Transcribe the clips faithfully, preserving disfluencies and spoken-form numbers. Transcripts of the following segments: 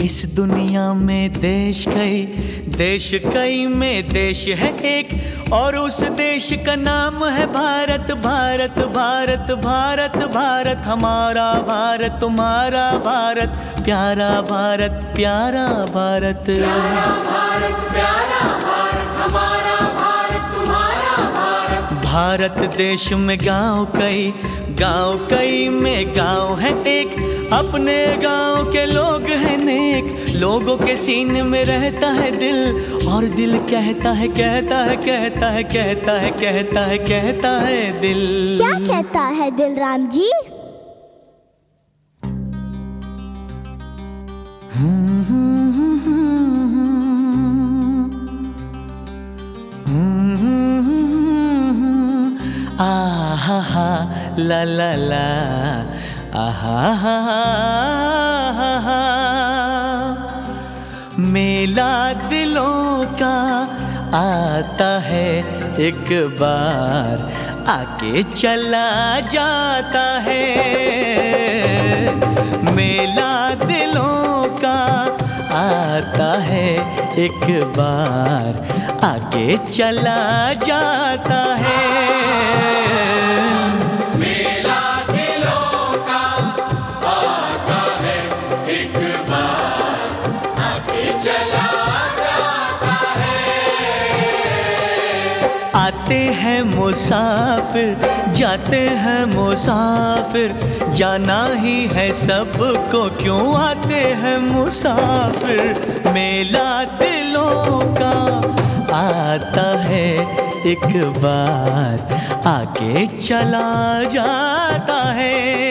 इस दुनिया में देश कई, देश कई में देश है एक, और उस देश का नाम है भारत। भारत भारत भारत भारत हमारा भारत, तुम्हारा भारत, प्यारा भारत, प्यारा भारत, प्यारा भारत, प्यारा भारत, हमारा भारत, तुम्हारा भारत। भारत देश में गांव कई, गांव कई में गांव है एक, अपने गांव के लोग हैं नेक, लोगों के सीने में रहता है दिल, और दिल कहता है कहता है कहता है कहता है कहता है कहता है दिल। क्या कहता है दिल राम जी? आहा हा ला ला ला, आहा हा हा हा। मेला दिलों का आता है एक बार, आके चला जाता है। मेला दिलों का आता है एक बार, आके चला जाता है। आते हैं मुसाफिर, जाते हैं मुसाफिर, जाना ही है सबको, क्यों आते हैं मुसाफिर। मेला दिलों का आता है एक बार, आके चला जाता है।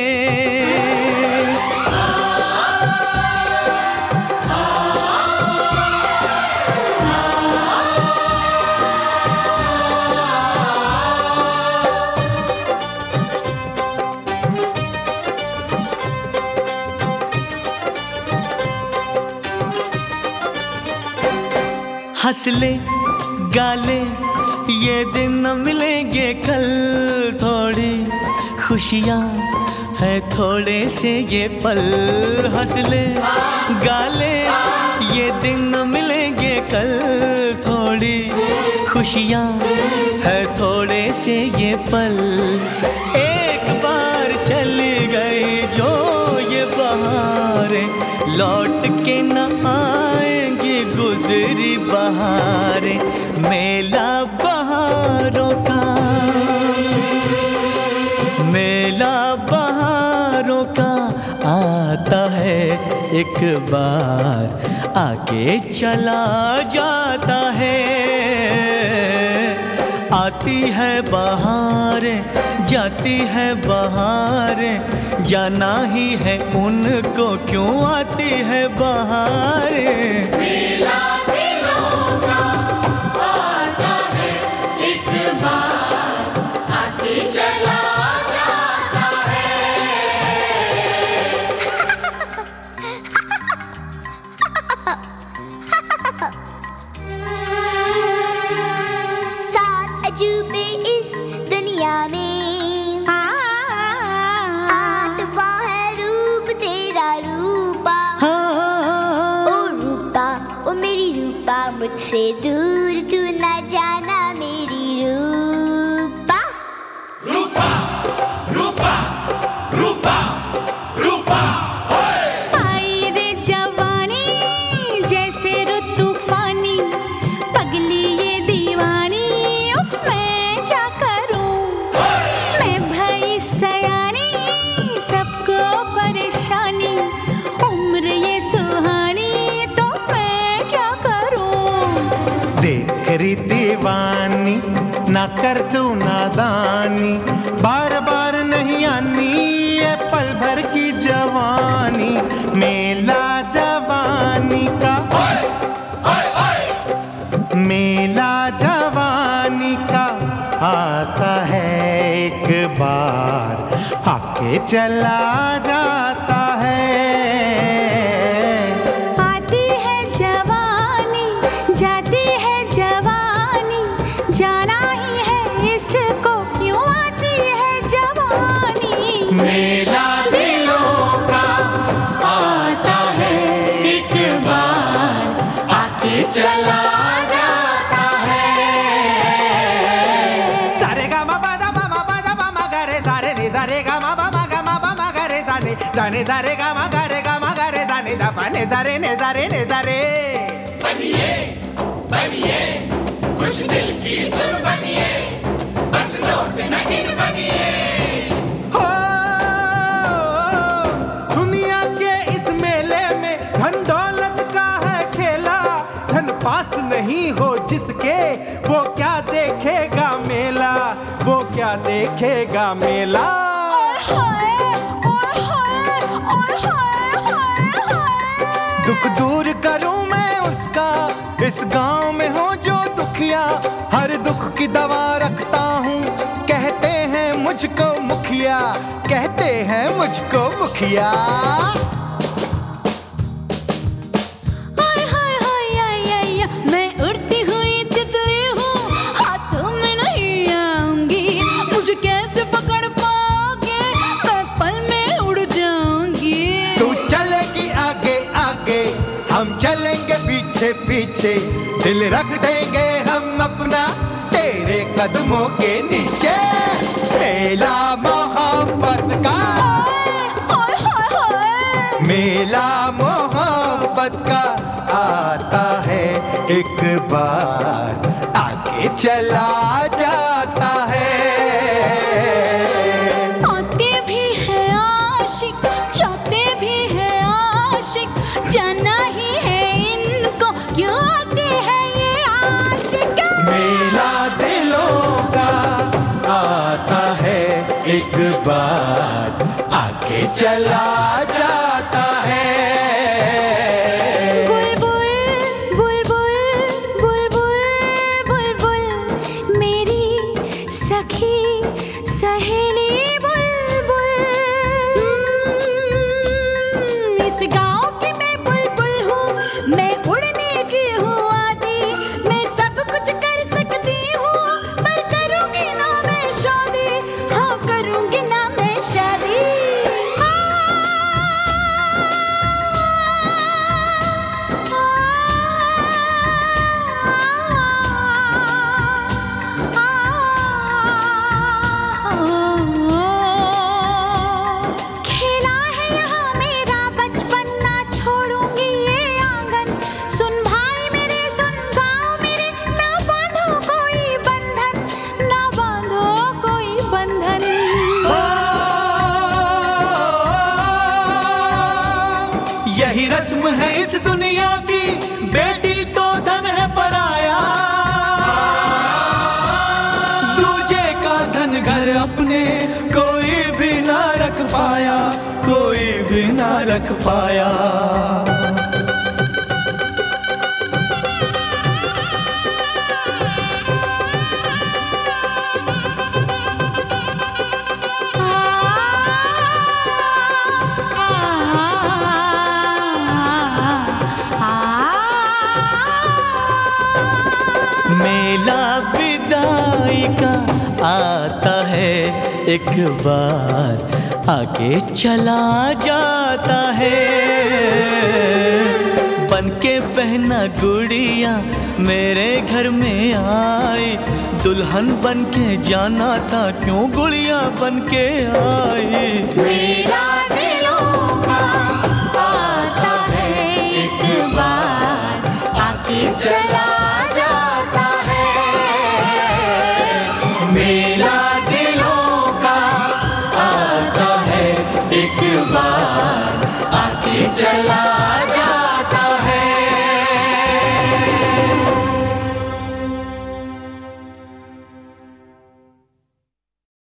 हंस ले गाले ये दिन न मिलेंगे कल, थोड़ी खुशियाँ है थोड़े से ये पल। हंस ले गाले ये दिन न मिलेंगे कल, थोड़ी खुशियाँ है थोड़े से ये पल। एक बार चली गई जो ये बहारें, लौट के न आएंगी गुजरी बहारें। मेला बहारों का, मेला बहारों का आता है एक बार, आके चला जाता है। आती है बहारें, जाती है बहारें, जाना ही है उनको, क्यों आती है बहारें। मेला दिलों का आता है एक बार, आके चला जाता है। सात अजूबे इस दुनिया में, मुझसे दूर तू न जाना मेरी रूपा। रूपा रूपा रूपा रूपा आई रे जवानी जैसे रुत तूफानी, पगली ये दीवानी, उफ मैं क्या करूं। मैं भई सयानी सबको परेशानी, उम्र ये सुहानी तो मैं क्या करूं। देख री दीवानी ना कर तू नादानी, बार बार नहीं आनी ये पल भर की जवानी। मेला जवानी का, मेला जवानी का आता है एक बार, आके चला जाता है। आती है जवानी, जाती है जवानी, जाना ही है इसको, क्यों आती है जवानी। मेला दिलों का आता है एक जाने जारे गामा गारे गामा गारे जाने दा पाने जारे ने जारे ने जारे। बनिए बनिए कुछ दिल की सुन बनिए, बस नोट न गिन बनिए। हो दुनिया के इस मेले में धन दौलत का है खेला, धन पास नहीं हो जिसके वो क्या देखेगा मेला, वो क्या देखेगा मेला। दुख दूर करूं मैं उसका, इस गांव में हो जो दुखिया, हर दुख की दवा रखता हूँ। कहते हैं मुझको मुखिया, कहते हैं मुझको मुखिया। हाय हाय हाय आय आय, मैं उड़ती हुई तितली हूँ, हाथों में नहीं आऊंगी, मुझे कैसे पकड़ पाओगे, मैं पल में उड़ जाऊंगी। तू चलेगी आगे आगे, हम चलेंगे पीछे पीछे, दिल रख देंगे हम अपना तेरे कदमों के नीचे। मेला मोहब्बत का, हाय हाय हाय, मेला मोहब्बत का आता है एक बार, आगे चला जाता है। आते भी है आशिक, जाते भी है आशिक, जाना ही है इनको, क्यों आते हैं ये आशिक। मेला दिलों का आता है एक बार, आगे चला जाता है। बुलबुल बुलबुल बुलबुल बुलबुल, मेरी सखी सहेली बुलबुल, इस गाँव की मैं बुलबुल हूँ, मैं उड़ने की हूँ आदी, मैं सब कुछ कर सकती हूँ, पर करूँगी ना मैं शादी, हाँ करूँगी ना मैं शादी। खेला है यहाँ मेरा बचपन, ना छोड़ूंगी ये आंगन, सुन भाई मेरे सुन गाँव मेरे, ना बांधो कोई बंधन, ना बांधो कोई बंधन। यही रस्म है इस दुनिया की, बेटी तो धन है पराया, दूजे का धन घर अपने कोई भी ना रख पाया, कोई भी ना रख पाया। मेला विदाई का आता है एक बार, आगे चला जाता है। बनके बहना गुड़िया मेरे घर में आई, दुल्हन बनके जाना था, क्यों गुड़िया बनके आई। मेरा दिलों का आता है एक बार, आके चला जाता है। मेला दिलों का आता है एक बार, आगे चला